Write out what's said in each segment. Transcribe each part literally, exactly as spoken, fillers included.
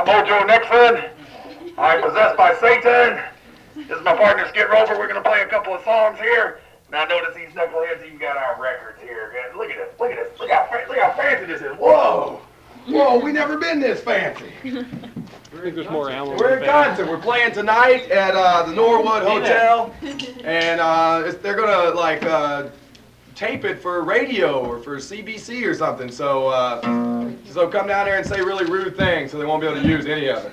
Mojo Nixon. I'm possessed by Satan. This is my partner Skid Rover. We're going to play a couple of songs here. Now notice these knuckleheads even got our records here. Look at this. Look at this. Look how, look how fancy this is. Whoa. Whoa, we never been this fancy. I think there's more animals. We're in concert. We're playing tonight at uh, the Norwood Hotel. And uh, it's, they're going to like uh, tape it for radio or for C B C or something. So, uh, so come down there and say really rude things so they won't be able to use any of it.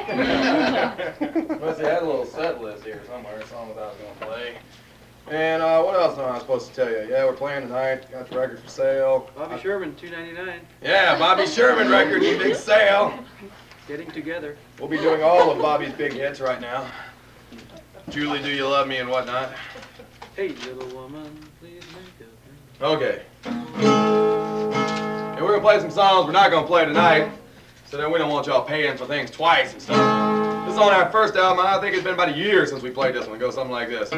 Must have had a little set list here somewhere, a song that I was going to play. And uh, what else am I supposed to tell you? Yeah, we're playing tonight. Got the record for sale. Bobby Sherman, two ninety-nine. Yeah, Bobby Sherman record, big sale. Getting together. We'll be doing all of Bobby's big hits right now. Julie, Do You Love Me and whatnot. Hey, little woman, please make up. Okay. And we're gonna play some songs we're not gonna play tonight, so then we don't want y'all paying for things twice and stuff. This is on our first album. I think it's been about a year since we played this one. It goes something like this.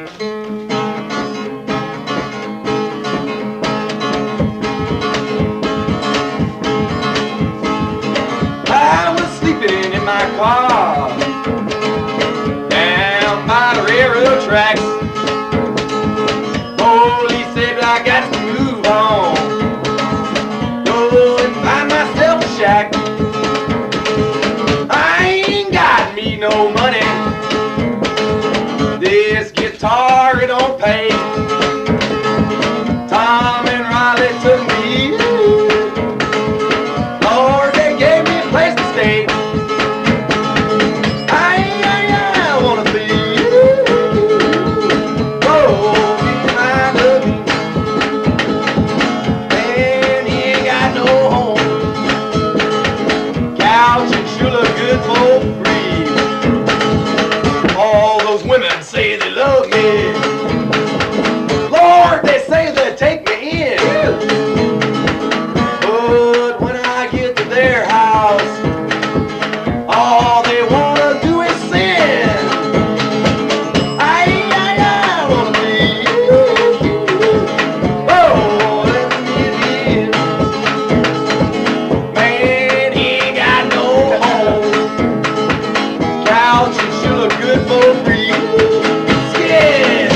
I was sleeping in my car down by the railroad tracks. Police said I got to move on, go and find myself a shack. I ain't got me no money, this guitar it don't pay. Tom and Riley took me, Lord they gave me a place to stay. I, I, I wanna be, oh, be my loving. Man, he ain't got no home, couch and sure look good for free. All those women say they love me, Lord, they say they'll take me in. But when I get to their house, all they wanna do is sin. I, I, I wanna be, oh, let me in. Man, he ain't got no home, couch and sure look good for free. Yeah.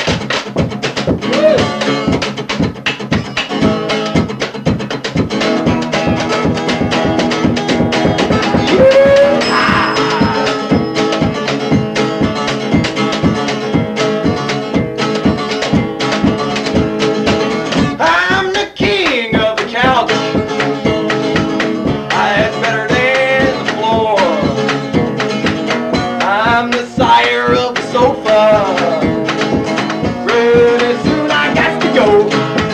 I'm the king of the couch. It's better than the floor. I'm the sire of the sofa. Pretty soon I got to go.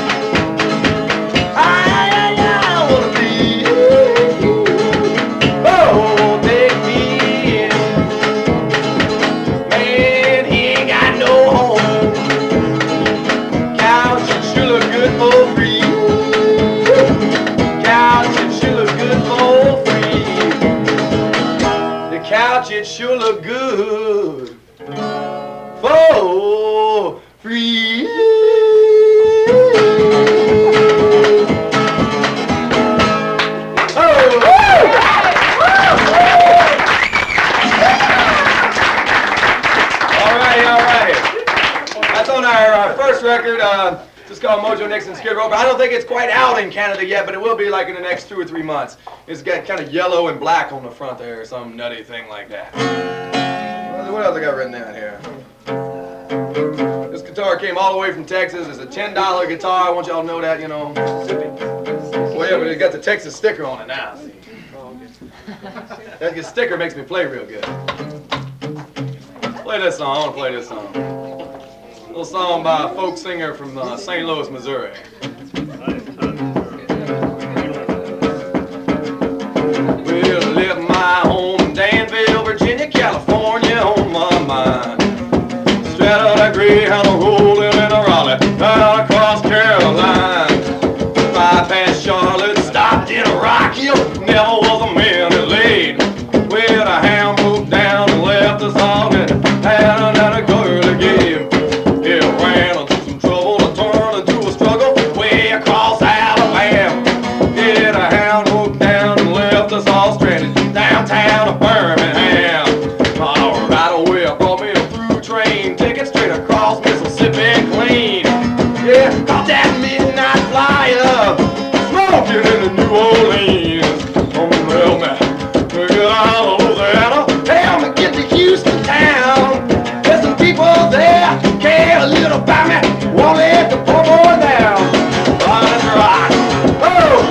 I, I, I wanna be, oh, take me in. Man, he ain't got no home, couch and sure look good for free. Couch and sure look good for free. The couch it sure look good for free. Our, our first record, uh, just called Mojo Nixon Skid Row, but I don't think it's quite out in Canada yet, but it will be like in the next two or three months. It's got kind of yellow and black on the front there, or some nutty thing like that. What else I got written down here? This guitar came all the way from Texas. It's a ten dollar guitar. I want y'all to know that, you know. Well, yeah, but it got the Texas sticker on it now, see. That sticker makes me play real good. Play this song. I want to play this song. A little song by a folk singer from uh, Saint Louis, Missouri. Well, I left my home in Danville, Virginia, California on my mind. Straddled a Greyhound rolling in a Raleigh, down across Carolina. Bypassed Charlotte, stopped in a Rock Hill, never was a man that laid. Well, the hound broke down and left us all in had another girl game. It ran into some trouble, it turned into a struggle. Well, town of Birmingham. All right away, I brought me a through train ticket straight across Mississippi clean. Yeah, caught that midnight flyer, smoking in the New Orleans. Oh, well, man, take it out of Louisiana. Help me get to Houston town. There's some people there, care a little about me, won't let the poor boy down. Oh, that's right. Oh!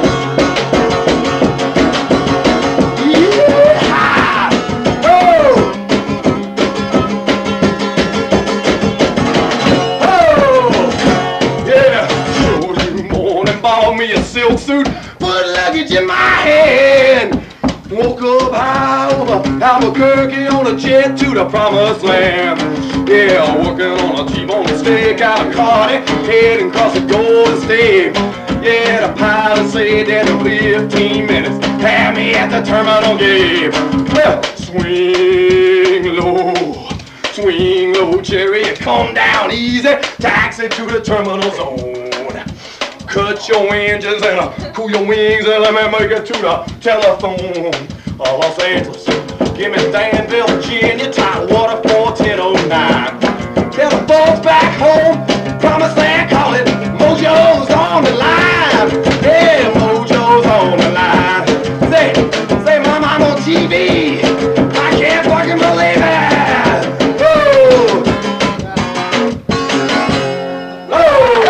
Yeah! Oh! Oh! Yeah! So you morning bought me a silk suit, put luggage in my hand. Woke up high over Albuquerque on a jet to the promised land. Yeah, working on a T-bone steak out of Cardi, heading across the Golden State. Yeah, the pilot said that in fifteen minutes, have me at the terminal gate. Well, swing low, swing low, chariot, come down easy, taxi to the terminal zone. Cut your engines and uh, cool your wings and let me make it to the telephone. Uh, Los Angeles, give me Danville, Virginia, Tidewater four ten oh nine. Tell the folks back home, promise they call it, Mojo's on the line. Yeah, Mojo's on the line. Say, say, Mom, I'm on T V. I can't fucking believe it. Oh, oh.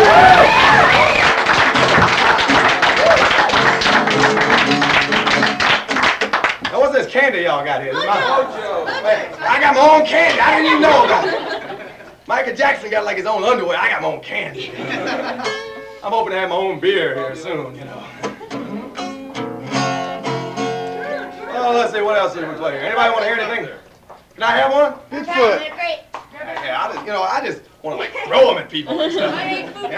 Now, what's this candy y'all got here? This is my Mojo. Hey, I got my own candy. I didn't even know about it. Michael Jackson got like his own underwear. I got my own candy. I'm hoping to have my own beer here soon, you know. Oh, let's see, what else did we play here? Anybody want to hear anything? Can I have one? Bigfoot. Yeah, I just, you know, I just want to like throw them at people and stuff. Yeah,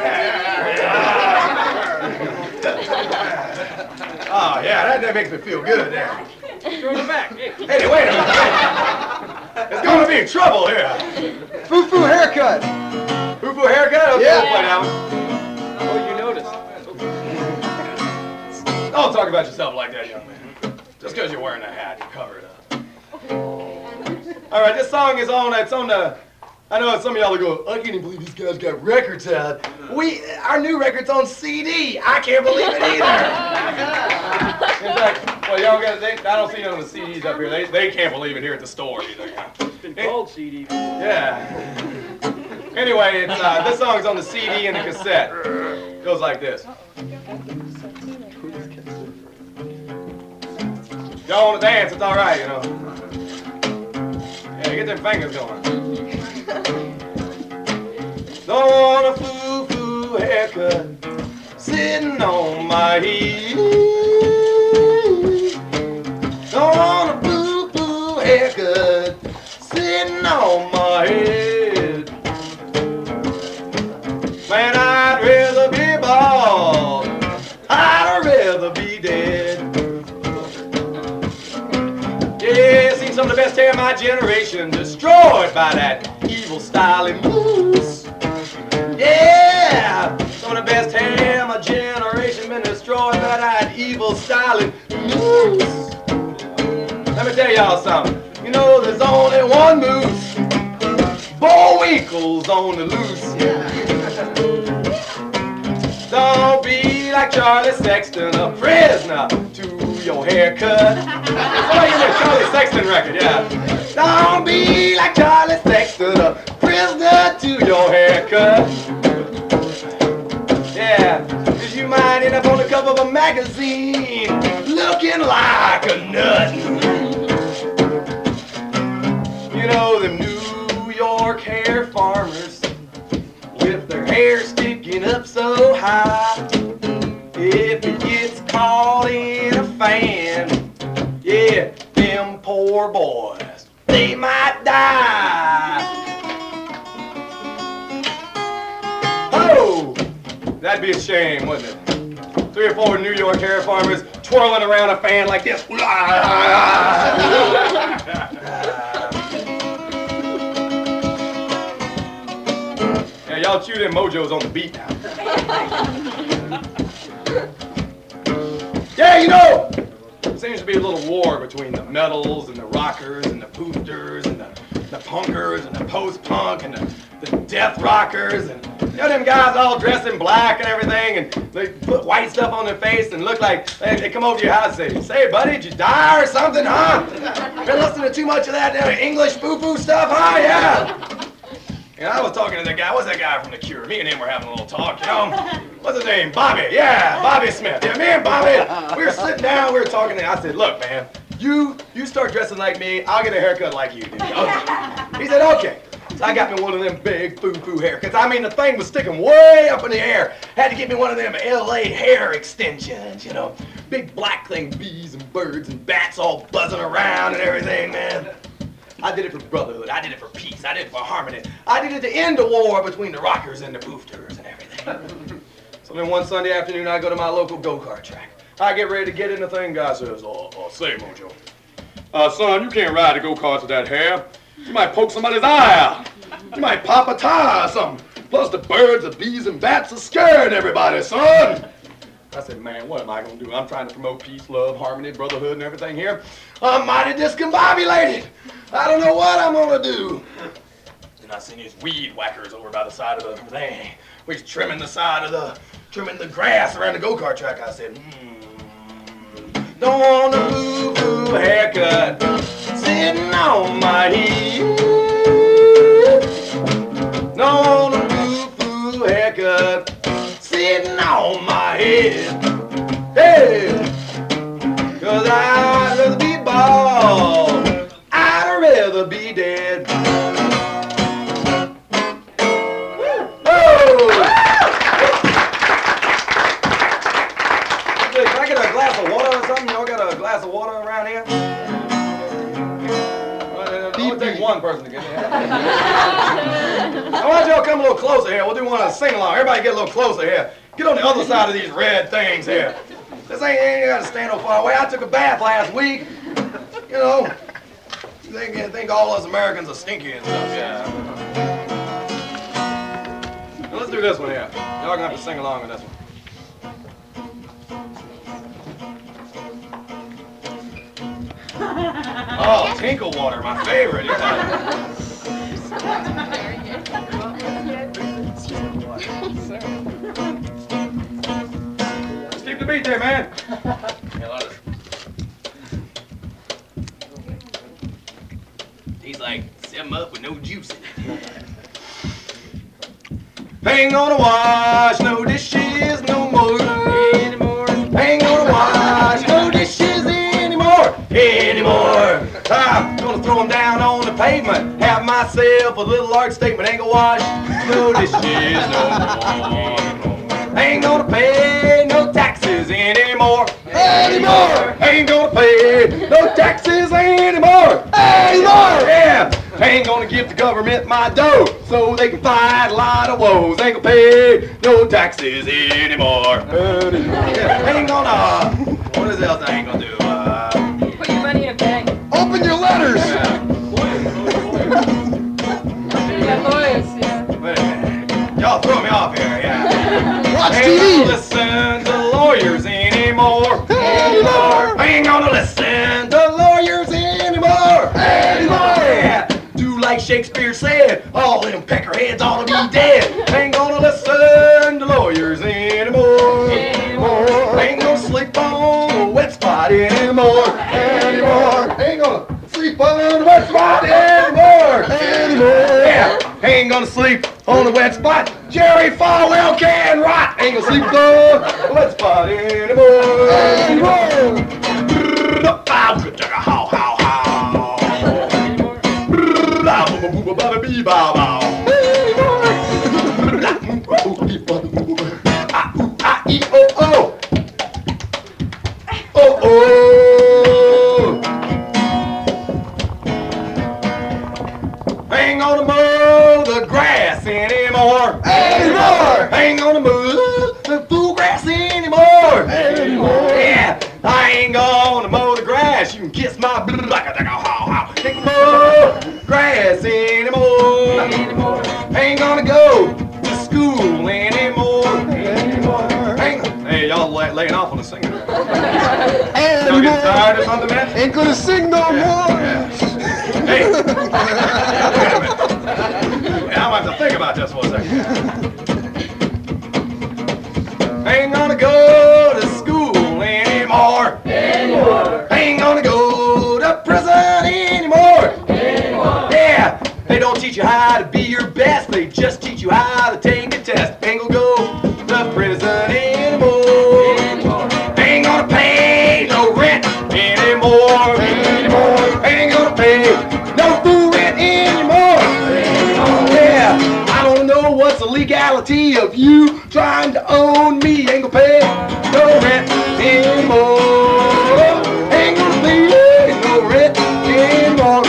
yeah. Oh, yeah, that, that makes me feel good there. Throw it back. Hey. Hey, wait a minute. It's going to be trouble here. Foo-foo haircut. Foo-foo haircut? Okay, Yeah. we'll play that one. Oh, you noticed. Don't talk about yourself like that, young man. Just because you're wearing a hat, you cover it up. All right, this song is on, it's on the, I know some of y'all will go, I can't even believe these guys got records out. We, our new record's on C D. I can't believe it either. In fact, well, y'all got, they, I don't see none of the C Ds up here. They, they can't believe it here at the store either. It's been called C D. Yeah. Anyway, it's, uh, this song's on the C D and the cassette. It goes like this. Y'all want to dance, it's all right, you know. Yeah, get them fingers going. Don't want a foo-foo haircut sitting on my head. Don't want a foo-foo haircut sitting on my head. Man, I'd rather be bald. I'd rather be dead. Yeah, seen some of the best hair of my generation destroyed by that evil styling moose. Yeah, some of the best hair of my generation been destroyed by that evil styling moose. Let me tell y'all something. You know there's only one moose. Bullwinkle's on the loose. Don't be like Charlie Sexton, a prisoner to your haircut. Somebody give me a Charlie Sexton record, yeah. Don't be like Charlie Sexton, a prisoner to your haircut. Yeah, cause you might end up on the cover of a magazine looking like a nut. You know them New York hair farmers with their hair sticking up so high. If it gets caught in a fan, yeah, them poor boys, they might die. Oh, that'd be a shame, wouldn't it? Three or four New York hair farmers twirling around a fan like this. Yeah, y'all chew them mojos on the beat now. Yeah, you know, seems to be a little war between the metals and the rockers and the poofters and the, the punkers and the post-punk and the, the death rockers and you know them guys all dressed in black and everything and they put white stuff on their face and look like they, they come over to your house and say, say buddy, did you die or something, huh? Been listening to too much of that uh, English foo-foo stuff, huh? Yeah. And I was talking to the guy, what's that guy from The Cure? Me and him were having a little talk, you know? What's his name? Bobby, yeah, Bobby Smith. Yeah, me and Bobby, we were sitting down, we were talking, and I said, look, man, you you start dressing like me, I'll get a haircut like you do. Okay. He said, okay. So I got me one of them big foo-foo haircuts. I mean, the thing was sticking way up in the air. Had to get me one of them L A hair extensions, you know? Big black thing, bees and birds and bats all buzzing around and everything, man. I did it for brotherhood, I did it for peace, I did it for harmony. I did it to end the war between the rockers and the poofters and everything. So then one Sunday afternoon, I go to my local go-kart track. I get ready to get in the thing, guy says, oh, oh say, Mojo. Uh, son, you can't ride the go-karts with that hair. You might poke somebody's eye out. You might pop a tire or something. Plus the birds, the bees, and bats are scaring everybody, son. I said, man, what am I going to do? I'm trying to promote peace, love, harmony, brotherhood, and everything here. I'm mighty discombobulated. I don't know what I'm going to do. Then I seen these weed whackers over by the side of the thing. We was trimming the side of the, trimming the grass around the go-kart track. I said, hmm, don't want a boo-boo haircut sitting on my head. Don't want a boo-boo haircut sitting on my head, hey, cause I'd rather be bald, I'd rather be dead. Oh! Can I get a glass of water or something? Y'all got a glass of water around here? I'll take one person to get it. I want y'all come a little closer here. We'll do one of the sing-along. Everybody get a little closer here. Get on the other side of these red things here. This ain't, ain't got to stand so far away. I took a bath last week. You know, you think, you think all us Americans are stinky and stuff. Yeah. Now let's do this one here. Y'all gonna have to sing along with this one. Oh, Tinkle Water, my favorite. Let's keep the beat there, man. He's like seven up with no juice in it. Ain't gonna wash no dishes no more anymore. Ain't gonna wash no dishes anymore anymore. I'm gonna throw them down on the pavement. Have myself a little art statement. Ain't gonna wash no dishes no more. Ain't gonna pay no taxes anymore. Anymore. Ain't gonna pay no taxes anymore. Anymore. Yeah. Ain't gonna give the government my dough so they can fight a lot of woes. Ain't gonna pay no taxes anymore. Yeah. Ain't gonna. What is else I ain't gonna do? Uh, Put your money in a bank. Open your letters. Yeah. Yeah, lawyers, yeah. Wait a minute. Y'all throw me off here, yeah. Watch Ain't T gonna V. listen to lawyers anymore. Anymore. Ain't gonna listen to lawyers anymore. Anymore. Yeah. Do like Shakespeare said, all them peckerheads ought to be dead. Ain't gonna listen to lawyers anymore. Anymore. Ain't gonna sleep on a wet spot anymore. Anymore. Ain't gonna sleep on a wet spot anymore. Anymore. Yeah. Ain't gonna sleep on a wet spot. Jerry Falwell can rot. Ain't gonna sleep on a wet spot anymore. Anymore. How, how, how. Oh, oh, oh. Ain't gonna mow the grass anymore. Anymore. Ain't gonna mow the fool grass anymore. Anymore. Yeah, I ain't gonna mow the grass. You can kiss my bl- like a how how. Ain't gonna mow grass anymore. Anymore. Ain't gonna go to school anymore. Anymore. Ain't, hey, y'all lay, laying off on the singer. And Still getting tired or something, man? ain't gonna sing no more. Hey! Wait a minute. Yeah, I'm gonna have to think about this for a second. Ain't gonna go to school anymore. Anymore. Ain't gonna go to prison anymore. Anymore. Yeah, they don't teach you how to be your best. They just teach you how to take a test. Ain't gonna go to prison anymore. Anymore. Ain't gonna pay no rent anymore. Anymore. Ain't gonna pay no food rent anymore. Anymore. Yeah, I don't know what's the legality of you trying to own me. Ain't gonna pay no rent anymore. Ain't gonna pay no rent anymore.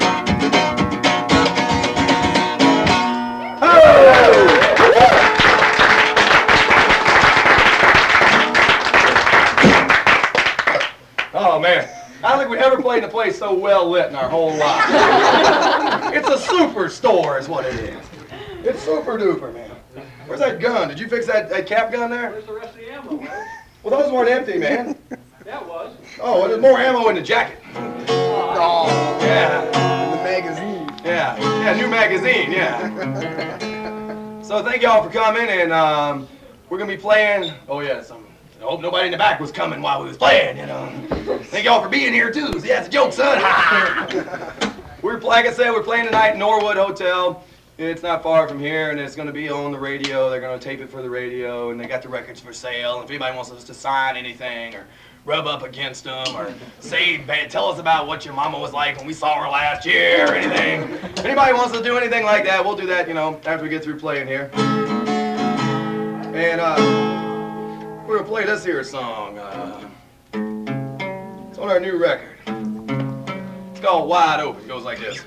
Oh! Oh man, I don't think we ever played in a place so well lit in our whole life. It's a superstore is what it is. It's super duper, man. Where's that gun? Did you fix that, that cap gun there? Where's the rest of the ammo, man? Well, those weren't empty, man. That was. Oh, well, there's more ammo in the jacket. Oh, Yeah, the magazine. yeah, yeah, new magazine, yeah. So thank y'all for coming, and um, we're gonna be playing. Oh yeah, some. I hope nobody in the back was coming while we was playing, you know. Thank y'all for being here too. Yeah, it's a joke, son. We're like I said, we're playing tonight at Norwood Hotel. It's not far from here, and it's going to be on the radio. They're going to tape it for the radio, and they got the records for sale. And if anybody wants us to sign anything or rub up against them or say, tell us about what your mama was like when we saw her last year or anything. If anybody wants to do anything like that, we'll do that, you know, after we get through playing here. And uh, we're going to play this here song. Uh, it's on our new record. It's called Wide Open. It goes like this.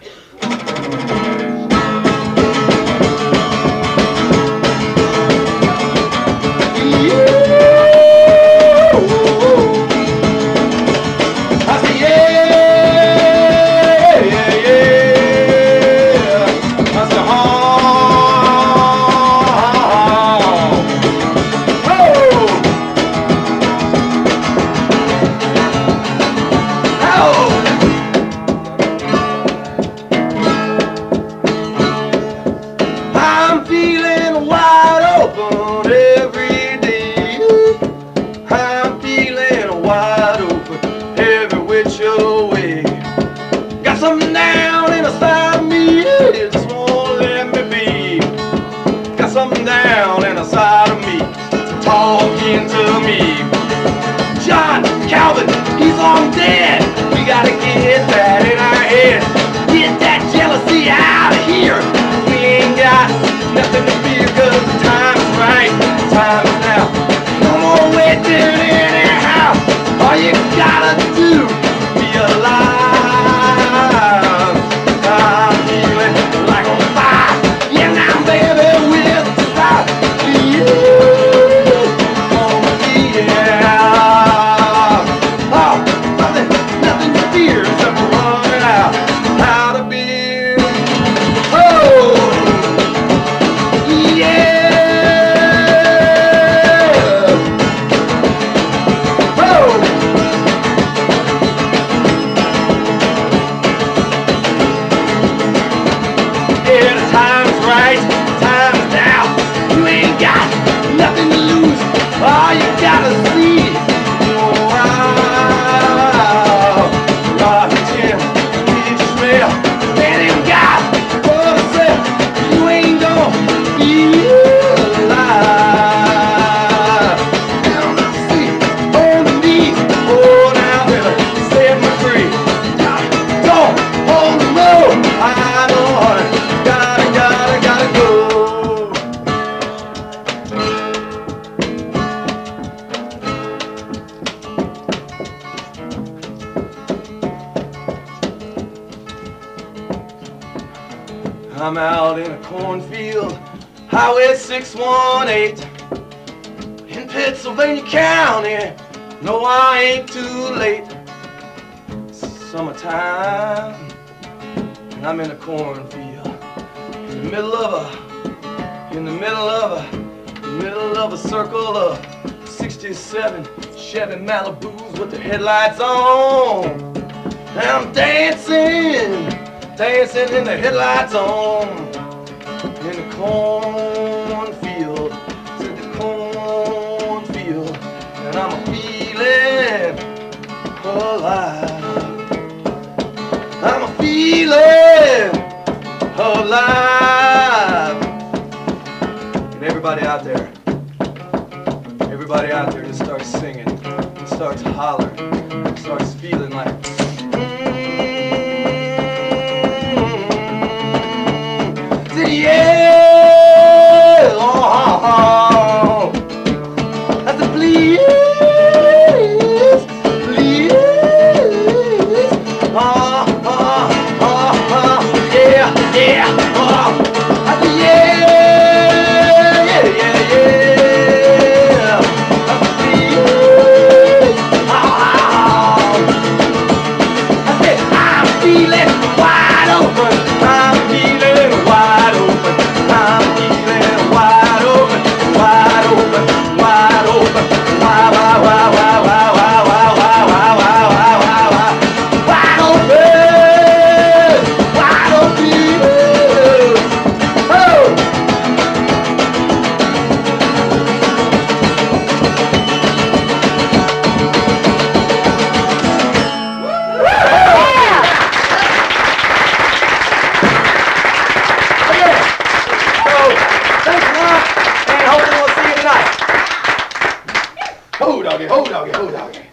I'm out in a cornfield, Highway six one eight, in Pittsylvania County. No, I ain't too late. Summertime, and I'm in a cornfield, in the middle of a, in the middle of a, middle of a circle of sixty-seven Chevy Malibus with the headlights on. And I'm dancing, dancing in the headlights on. In the cornfield, to the cornfield. And I'm feeling alive. I'm feeling alive. And everybody out there, everybody out there just starts singing, and starts hollering, and starts feeling like, mm-hmm. Yeah, oh, I said, please, please, oh, oh, oh, oh, yeah, yeah, oh, I said, yeah, yeah, yeah, yeah, I said, please, oh, I said, I'm feeling wide open, I'm feeling wide open, I'm feeling wide open, wide open, wide open, wide, wide, wide, wide, wide, wide, wide, wide, wide, wide, wide, wide, wide open, wide open, oh. Okay, so thanks a lot, and hopefully we'll see you tonight. Ho doggy, ho doggy, ho doggy.